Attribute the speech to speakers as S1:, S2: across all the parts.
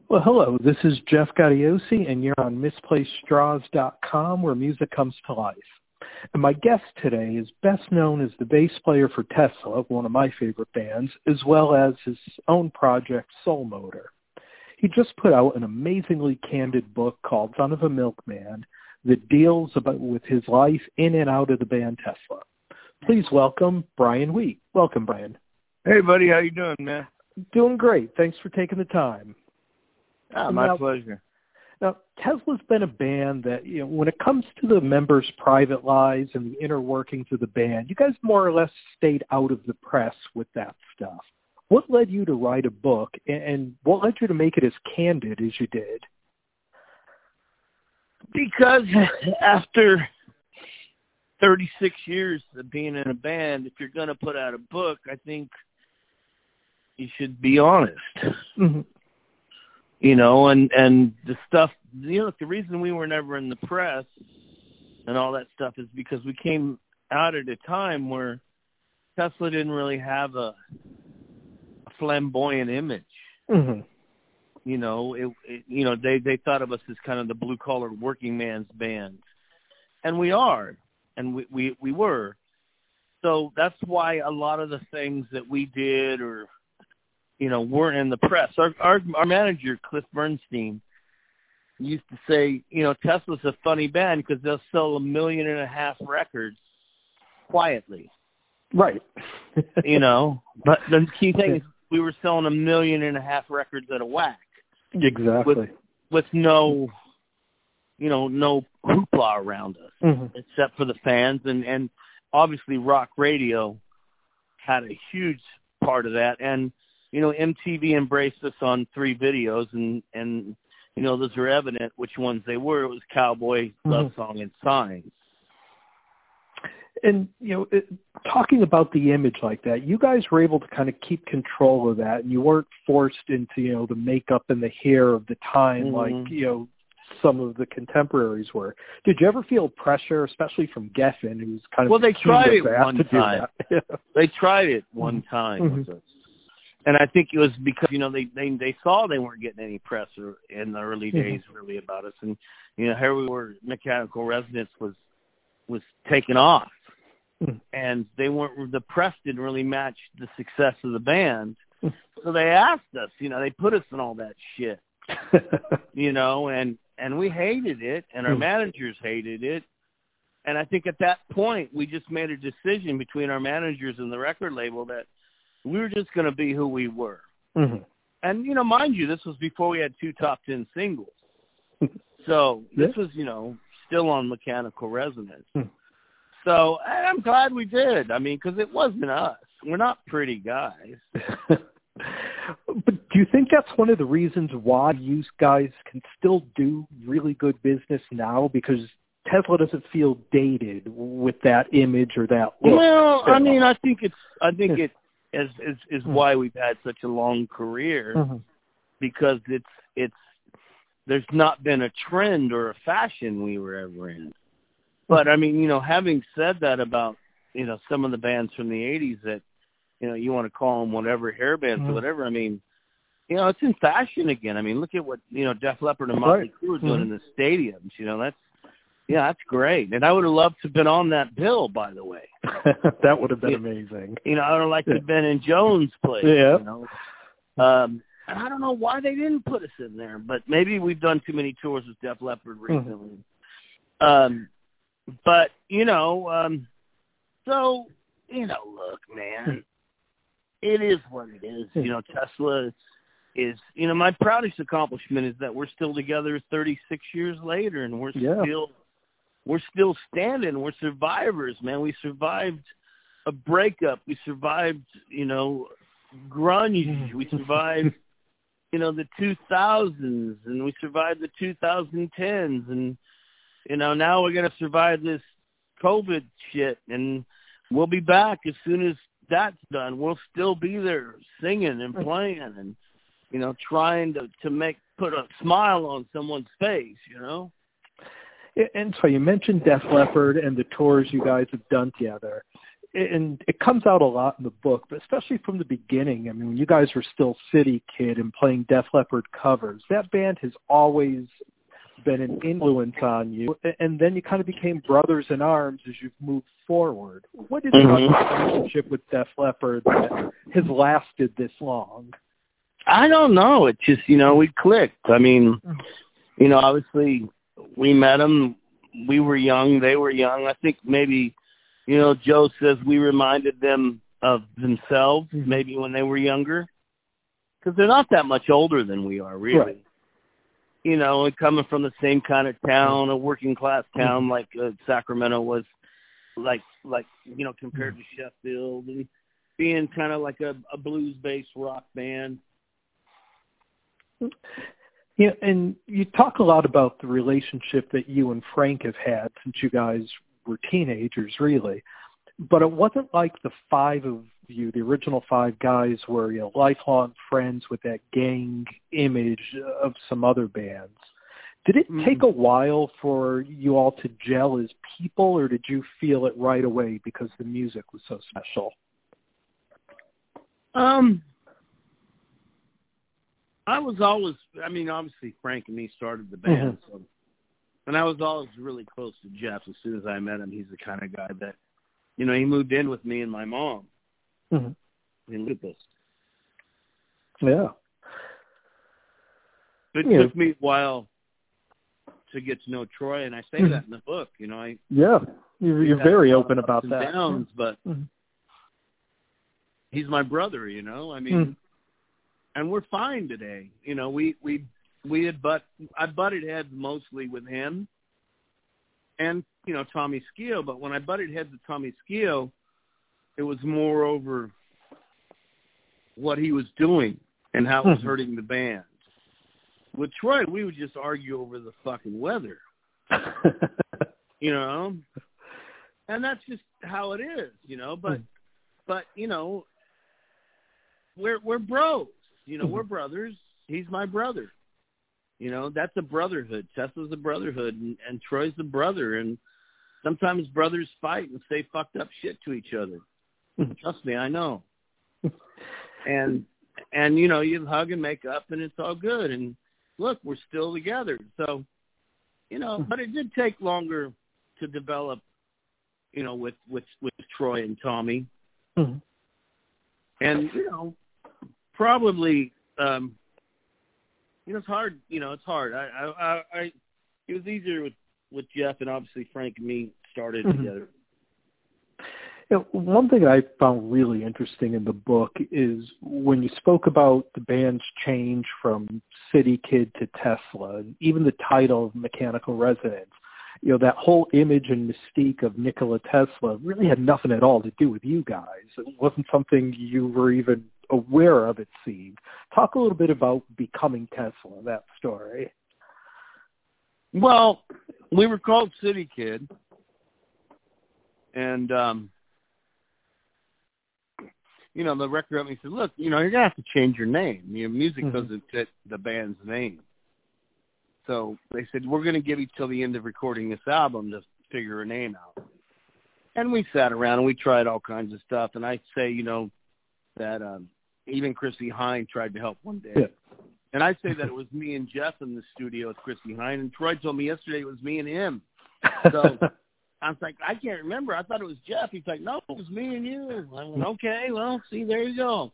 S1: Well, hello, this is Jeff Gaudiosi, and you're on MisplacedStraws.com, where music comes to life. And my guest today is best known as the bass player for Tesla, one of my favorite bands, as well as his own project, Soul Motor. He just put out an amazingly candid book called Son of a Milkman that deals with his life in and out of the band Tesla. Please welcome Brian Wheat. Welcome, Brian.
S2: Hey, buddy. How you doing, man?
S1: Doing great. Thanks for taking the time.
S2: My pleasure.
S1: Now, Tesla's been a band that, when it comes to the members' private lives and the inner workings of the band, you guys more or less stayed out of the press with that stuff. What led you to write a book, and what led you to make it as candid as you did?
S2: Because after 36 years of being in a band, if you're going to put out a book, I think you should be honest. Mm-hmm. And the stuff, the reason we were never in the press and all that stuff is because we came out at a time where Tesla didn't really have a flamboyant image. Mm-hmm. They thought of us as kind of the blue-collar working man's band. And we are, and we were. So that's why a lot of the things that we did or weren't in the press. Our manager, Cliff Bernstein, used to say, Tesla's a funny band because they'll sell 1.5 million records quietly.
S1: Right.
S2: But the key thing is we were selling 1.5 million records at a whack.
S1: Exactly.
S2: With no hoopla around us, mm-hmm. except for the fans. And obviously rock radio had a huge part of that. And MTV embraced us on 3 videos, and those are evident which ones they were. It was Cowboy, Love Song, and Signs.
S1: And, talking about the image like that, you guys were able to kind of keep control of that, and you weren't forced into, the makeup and the hair of the time mm-hmm. like, some of the contemporaries were. Did you ever feel pressure, especially from Geffen, who's kind of...
S2: Well, they tried it one time. They tried it one time
S1: mm-hmm.
S2: with us. And I think it was because, they saw they weren't getting any press in the early days really about us. And, here we were, Mechanical Resonance was taking off. Mm. And the press didn't really match the success of the band. So they asked us, they put us in all that shit, and we hated it, and our managers hated it. And I think at that point, we just made a decision between our managers and the record label that we were just going to be who we were. Mm-hmm. And, mind you, this was before we had 2 top 10 singles. So this was, still on Mechanical Resonance. Mm. So I'm glad we did. I mean, because it wasn't us. We're not pretty guys.
S1: But do you think that's one of the reasons why you guys can still do really good business now? Because Tesla doesn't feel dated with that image or that look.
S2: Well, I mean, I think it is why we've had such a long career, mm-hmm. because it's there's not been a trend or a fashion we were ever in. But I mean, having said that about some of the bands from the 80s that you want to call them whatever, hair bands mm-hmm. or whatever. I mean, it's in fashion again. I mean, look at what Def Leppard and Motley Crue are doing mm-hmm. in the stadiums. That's great. And I would have loved to have been on that bill, by the way.
S1: That would have been amazing.
S2: I would have liked to have been in Jones' place.
S1: Yeah.
S2: I don't know why they didn't put us in there, but maybe we've done too many tours with Def Leppard recently. Mm-hmm. But, look, man, it is what it is. Tesla is, my proudest accomplishment is that we're still together 36 years later, and we're still standing. We're survivors, man. We survived a breakup. We survived, grunge. We survived, the 2000s, and we survived the 2010s, and now we're going to survive this COVID shit, and we'll be back as soon as that's done. We'll still be there singing and playing and, trying to put a smile on someone's face,
S1: And so you mentioned Def Leppard and the tours you guys have done together. and it comes out a lot in the book, but especially from the beginning. I mean, when you guys were still City Kid and playing Def Leppard covers, that band has always been an influence on you, and then you kind of became brothers in arms as you've moved forward. What is it about your relationship with Def Leppard that has lasted this long?
S2: I don't know. It just, we clicked. I mean, obviously we met them. We were young. They were young. I think maybe, Joe says we reminded them of themselves maybe when they were younger, because they're not that much older than we are, really.
S1: Right.
S2: And coming from the same kind of town, a working class town like Sacramento was, like compared to Sheffield, and being kind of like a blues-based rock band.
S1: Yeah, and you talk a lot about the relationship that you and Frank have had since you guys were teenagers, really. But it wasn't like the five of you, the original five guys, were lifelong friends with that gang image of some other bands. Did it take a while for you all to gel as people, or did you feel it right away because the music was so special?
S2: I was always, obviously Frank and me started the band, and I was always really close to Jeff. As soon as I met him, he's the kind of guy that, he moved in with me and my mom in Lupus.
S1: Yeah.
S2: It took me a while to get to know Troy, and I say that in the book.
S1: You're very open about that.
S2: Downs, but he's my brother. And we're fine today. I butted heads mostly with him and, Tommy Skeoch. But when I butted heads with Tommy Skeoch, it was more over what he was doing and how it was hurting the band. With Troy, we would just argue over the fucking weather, and that's just how it is, but we're bros. We're brothers. He's my brother. That's a brotherhood. Tesla's a brotherhood, and Troy's the brother. And sometimes brothers fight and say fucked up shit to each other. Trust me, I know. And you hug and make up, and it's all good. And look, we're still together. So, but it did take longer to develop, with Troy and Tommy. And probably, it's hard. It's hard. It was easier with Jeff, and obviously Frank and me started together.
S1: One thing I found really interesting in the book is when you spoke about the band's change from City Kid to Tesla, and even the title of Mechanical Resonance. That whole image and mystique of Nikola Tesla really had nothing at all to do with you guys. It wasn't something you were even aware of, it seemed. Talk a little bit about becoming Tesla, that story.
S2: Well, we were called City Kid, and the record company said, look, you're going to have to change your name. Your music doesn't fit the band's name. So they said, we're going to give you till the end of recording this album to figure a name out. And we sat around and we tried all kinds of stuff. And I say, that even Chrissie Hynde tried to help one day. Yeah. And I say that it was me and Jeff in the studio with Chrissie Hynde. And Troy told me yesterday it was me and him. So I was like, I can't remember. I thought it was Jeff. He's like, no, it was me and you. I went, okay, well, see, there you go.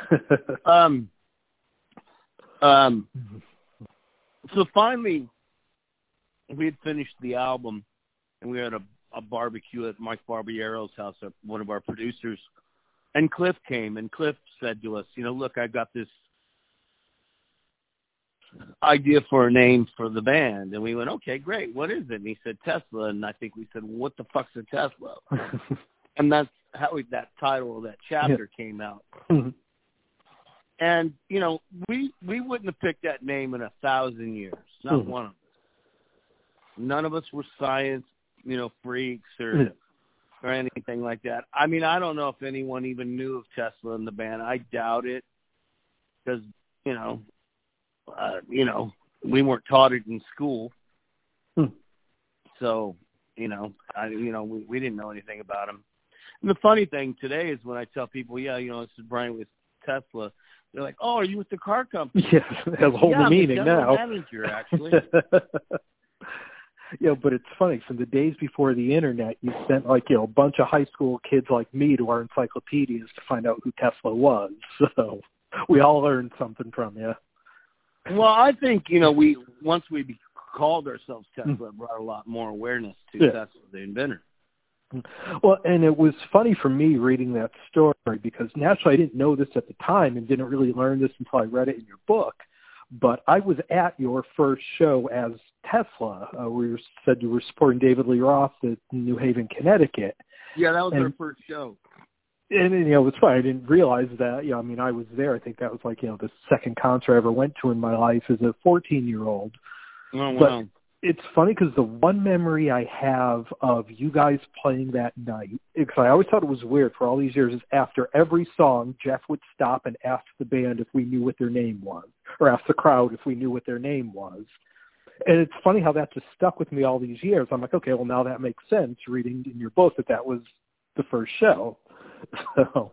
S2: So finally, we had finished the album, and we had a barbecue at Mike Barbiero's house, one of our producers. And Cliff came, and Cliff said to us, look, I got this idea for a name for the band. And we went, okay, great. What is it? And he said, Tesla. And I think we said, well, what the fuck's a Tesla? And that's how that title of that chapter came out. And, we wouldn't have picked that name in 1,000 years. Not one of us. None of us were science, freaks or anything like that. I mean, I don't know if anyone even knew of Tesla in the band. I doubt it because, we weren't taught it in school. So, we didn't know anything about him. And the funny thing today is when I tell people, yeah, this is Brian with Tesla, they're like, oh, are you with the car company?
S1: Yes, it has a whole new meaning
S2: I'm
S1: now.
S2: the manager, actually.
S1: But it's funny. From the days before the internet, you spent a bunch of high school kids like me to our encyclopedias to find out who Tesla was. So we all learned something from you.
S2: Well, I think, once we called ourselves Tesla, it brought a lot more awareness to Tesla, the inventor.
S1: Well, and it was funny for me reading that story because naturally I didn't know this at the time and didn't really learn this until I read it in your book. But I was at your first show as Tesla. We said you were supporting David Lee Roth at New Haven, Connecticut.
S2: Yeah, that was our first show.
S1: And it was funny. I didn't realize that. I was there. I think that was the second concert I ever went to in my life as a 14-year-old.
S2: Oh, wow.
S1: But it's funny because the one memory I have of you guys playing that night, because I always thought it was weird for all these years, is after every song, Jeff would stop and ask the band if we knew what their name was, or ask the crowd if we knew what their name was. And it's funny how that just stuck with me all these years. I'm like, okay, well, now that makes sense, reading in your book that was the first show. So,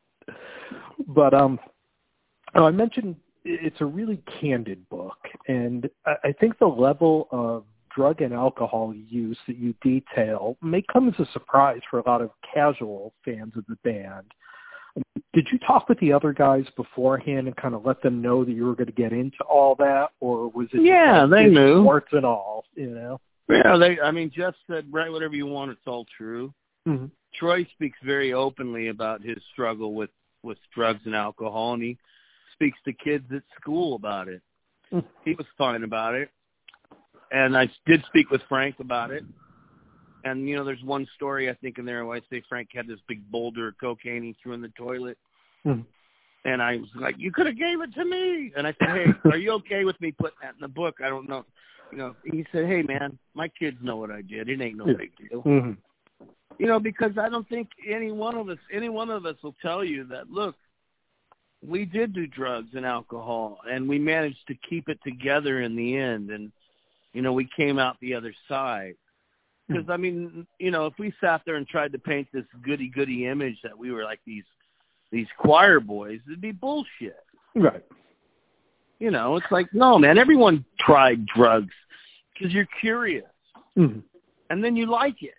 S1: but I mentioned it's a really candid book, and I think the level of drug and alcohol use that you detail may come as a surprise for a lot of casual fans of the band. Did you talk with the other guys beforehand and kind of let them know that you were going to get into all that, or was it
S2: they knew,
S1: warts and all,
S2: Yeah, Jeff said, write whatever you want, it's all true.
S1: Mm-hmm.
S2: Troy speaks very openly about his struggle with drugs and alcohol, and he speaks to kids at school about it. Mm-hmm. He was fine about it. And I did speak with Frank about it. And, there's one story, I think, in there where I say Frank had this big boulder of cocaine he threw in the toilet. Mm-hmm. And I was like, you could have gave it to me. And I said, hey, are you okay with me putting that in the book? I don't know. He said, hey, man, my kids know what I did. It ain't no big deal.
S1: Mm-hmm.
S2: Because I don't think any one of us will tell you that, look, we did do drugs and alcohol, and we managed to keep it together in the end. And, we came out the other side. Because, if we sat there and tried to paint this goody-goody image that we were like these choir boys, it'd be bullshit.
S1: Right.
S2: It's like, no, man, everyone tried drugs because you're curious. Mm-hmm. And then you like it.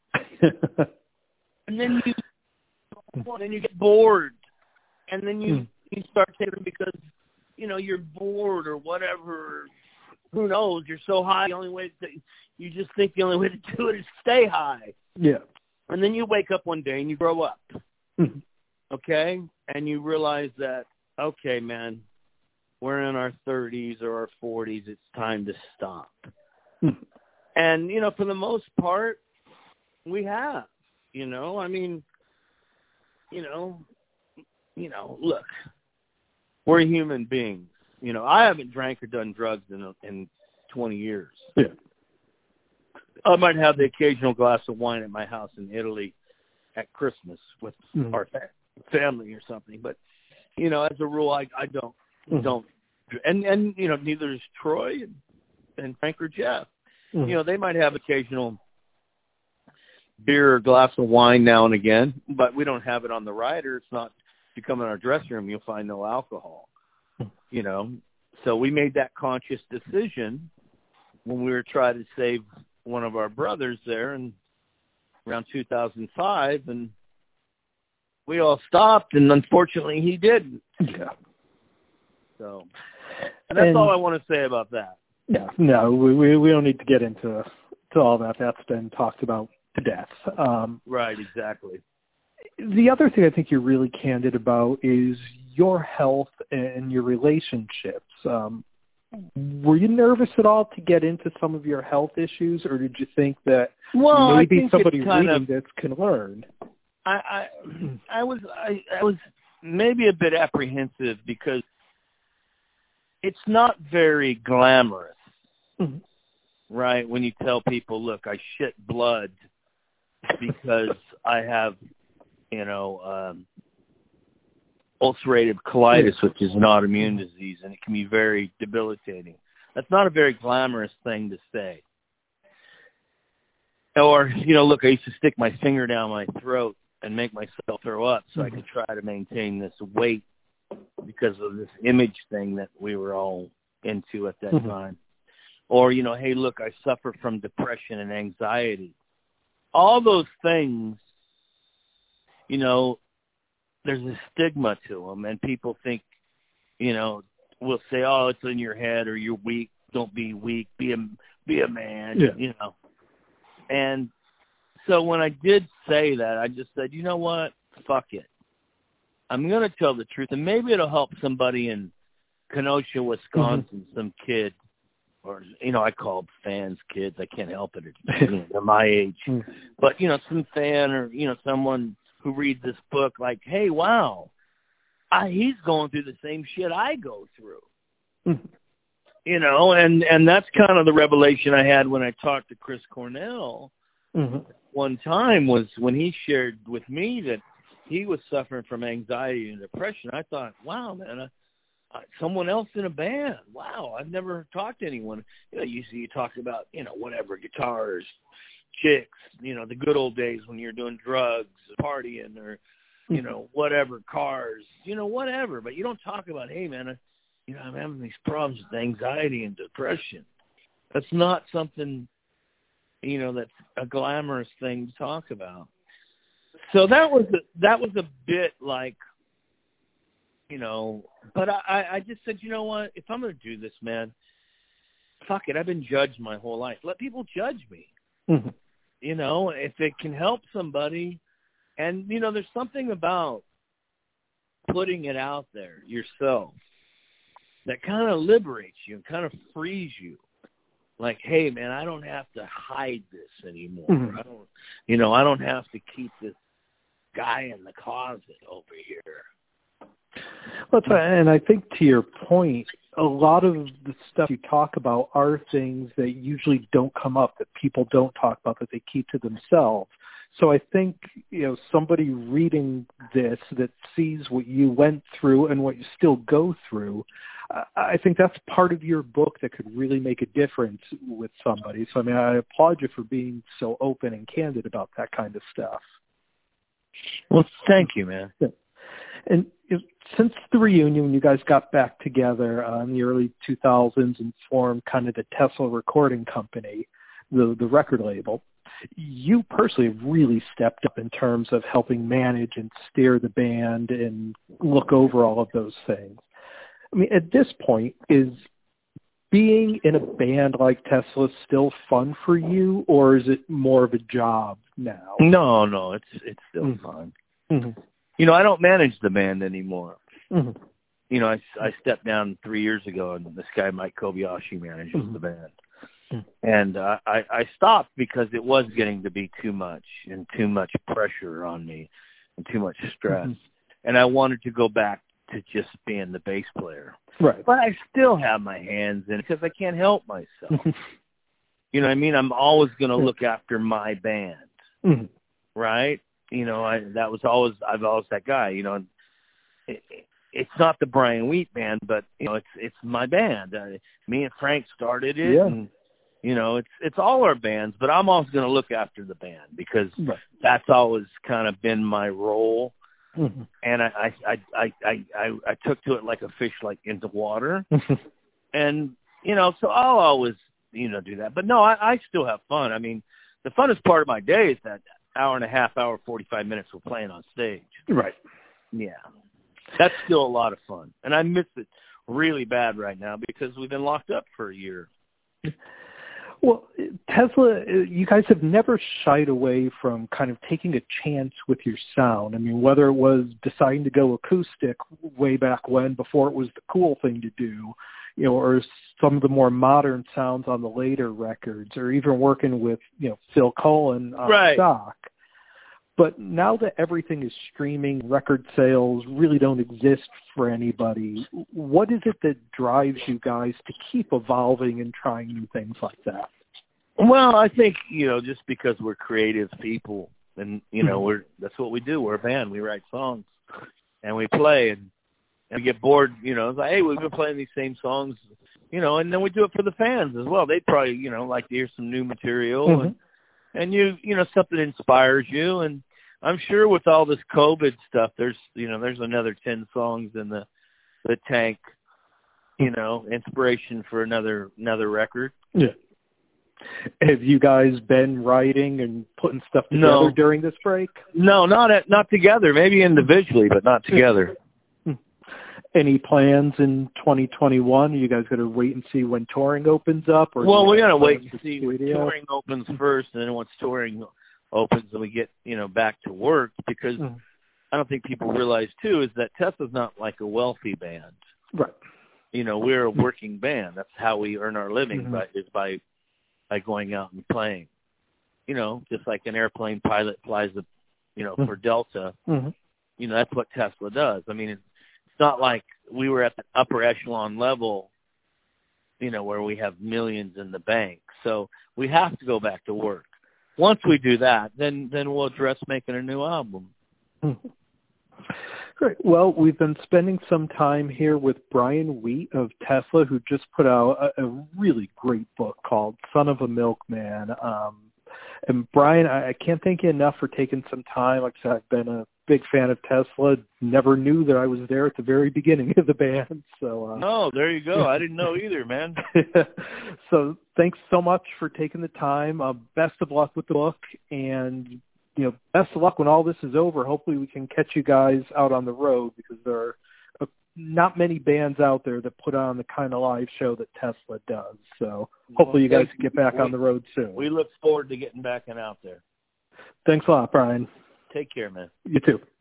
S2: And then you get bored. And then you start taking because, you're bored or whatever. Who knows? You're so high. You just think the only way to do it is stay high.
S1: Yeah.
S2: And then you wake up one day and you grow up. Mm-hmm. Okay? And you realize that, okay, man, we're in our 30s or our 40s. It's time to stop. Mm-hmm. And, for the most part, we have. Look, we're human beings. I haven't drank or done drugs in 20 years.
S1: Yeah.
S2: I might have the occasional glass of wine at my house in Italy at Christmas with our family or something. But, as a rule, I don't. And neither is Troy and Frank or Jeff. Mm-hmm. They might have occasional beer or glass of wine now and again, but we don't have it on the rider. It's not, if you come in our dressing room, you'll find no alcohol. So we made that conscious decision when we were trying to save one of our brothers there in around 2005, and we all stopped, and unfortunately he didn't.
S1: Yeah.
S2: So, and that's all I want to say about that.
S1: Yeah, no, we don't need to get into all that. That's been talked about to death.
S2: Right, exactly.
S1: The other thing I think you're really candid about is your health and your relationships. Were you nervous at all to get into some of your health issues, or did you think that maybe somebody reading this can learn?
S2: I was maybe a bit apprehensive because it's not very glamorous, mm-hmm. right? When you tell people, look, I shit blood because I have, ulcerative colitis, which is an autoimmune disease, and it can be very debilitating. That's not a very glamorous thing to say. Or, look, I used to stick my finger down my throat and make myself throw up so I could try to maintain this weight because of this image thing that we were all into at that time. Or, you know, hey, look, I suffer from depression and anxiety. All those things, you know, there's a stigma to them, and people think, you know, will say, oh, it's in your head, or you're weak. Don't be weak. Be a man, you know. And so when I did say that, I just said, you know what? Fuck it. I'm going to tell the truth, and maybe it'll help somebody in Kenosha, Wisconsin, some kid, or, you know, I call fans kids. I can't help it. You know, they're my age. But, you know, some fan or, you know, someone who reads this book like, hey, wow, he's going through the same shit I go through. You know, and that's kind of the revelation I had when I talked to Chris Cornell one time, was when he shared with me that he was suffering from anxiety and depression. I thought, wow, man, someone else in a band. Wow, I've never talked to anyone. You know, usually you talk about, you know, whatever, guitars, chicks, you know, the good old days when you're doing drugs, partying, or, you know, whatever, cars, you know, whatever. But you don't talk about, hey, man, you know, I'm having these problems with anxiety and depression. That's not something, you know, that's a glamorous thing to talk about. So that was a bit like, you know, but I just said, you know what, if I'm going to do this, man, fuck it. I've been judged my whole life. Let people judge me. You know, if it can help somebody. And, you know, there's something about putting it out there yourself that kind of liberates you and kind of frees you. Like, hey, man, I don't have to hide this anymore. I don't have to keep this guy in the closet over here.
S1: Well, and I think to your point, a lot of the stuff you talk about are things that usually don't come up, that people don't talk about, that they keep to themselves. So I think, you know, somebody reading this that sees what you went through and what you still go through, I think that's part of your book that could really make a difference with somebody. So, I mean, I applaud you for being so open and candid about that kind of stuff.
S2: Well, thank you, man.
S1: And since the reunion, when you guys got back together in the early 2000s and formed kind of the Tesla Recording Company, the record label, you personally have really stepped up in terms of helping manage and steer the band and look over all of those things. I mean, at this point, is being in a band like Tesla still fun for you, or is it more of a job now?
S2: No, it's still fun. You know, I don't manage the band anymore. You know, I stepped down 3 years ago, and this guy, Mike Kobayashi, manages the band. And I stopped because it was getting to be too much and too much pressure on me and too much stress. And I wanted to go back to just being the bass player. Right. But I still have my hands in it because I can't help myself. You know what I mean? I'm always going to look after my band. Right? You know, I've always that guy, you know. It's not the Brian Wheat band, but, you know, it's my band. Me and Frank started it, and, you know, it's all our bands, but I'm always going to look after the band because that's always kind of been my role. And I took to it like a fish, like into water. And, you know, so I'll always, you know, do that. But no, I still have fun. I mean, the funnest part of my day is that hour and a half, 45 minutes we're playing on stage. Right. Yeah. That's still a lot of fun. And I miss it really bad right now because we've been locked up for a year.
S1: Well, Tesla, you guys have never shied away from kind of taking a chance with your sound. I mean, whether it was deciding to go acoustic way back when, before it was the cool thing to do, you know, or some of the more modern sounds on the later records, or even working with, you know, Phil Collen on stock. But now that everything is streaming, record sales really don't exist for anybody. What is it that drives you guys to keep evolving and trying new things like that?
S2: Well, I think, you know, just because we're creative people and, you know, that's what we do. We're a band. We write songs and we play and we get bored, you know, it's like, hey, we've been playing these same songs, you know, and then we do it for the fans as well. They'd probably, you know, like to hear some new material and you know, something inspires you. And I'm sure with all this COVID stuff, there's another 10 songs in the tank, inspiration for another record.
S1: Yeah. Have you guys been writing and putting stuff together during this break?
S2: No, not together. Maybe individually, but not together.
S1: Any plans in 2021? Are you guys going to wait and see when touring opens up? Or
S2: we got to wait and see when touring opens first, and then once touring opens and we get, back to work, because I don't think people realize, too, is that Tesla's not like a wealthy band.
S1: Right.
S2: We're a working band. That's how we earn our living, by going out and playing. Just like an airplane pilot flies for Delta. That's what Tesla does. I mean, it's not like we were at the upper echelon level, where we have millions in the bank. So we have to go back to work. Once we do that, then we'll address making a new album.
S1: Great. Well, we've been spending some time here with Brian Wheat of Tesla, who just put out a really great book called Son of a Milkman. And Brian, I can't thank you enough for taking some time. Like I said, I've been a big fan of Tesla. Never knew that I was there at the very beginning of the band. So
S2: no, there you go. I didn't know either, man.
S1: So thanks so much for taking the time. Best of luck with the book, and best of luck when all this is over. Hopefully we can catch you guys out on the road, because there are not many bands out there that put on the kind of live show that Tesla does. So hopefully you guys can get back on the road soon.
S2: We look forward to getting back and out there.
S1: Thanks a lot, Brian.
S2: Take care, man.
S1: You too.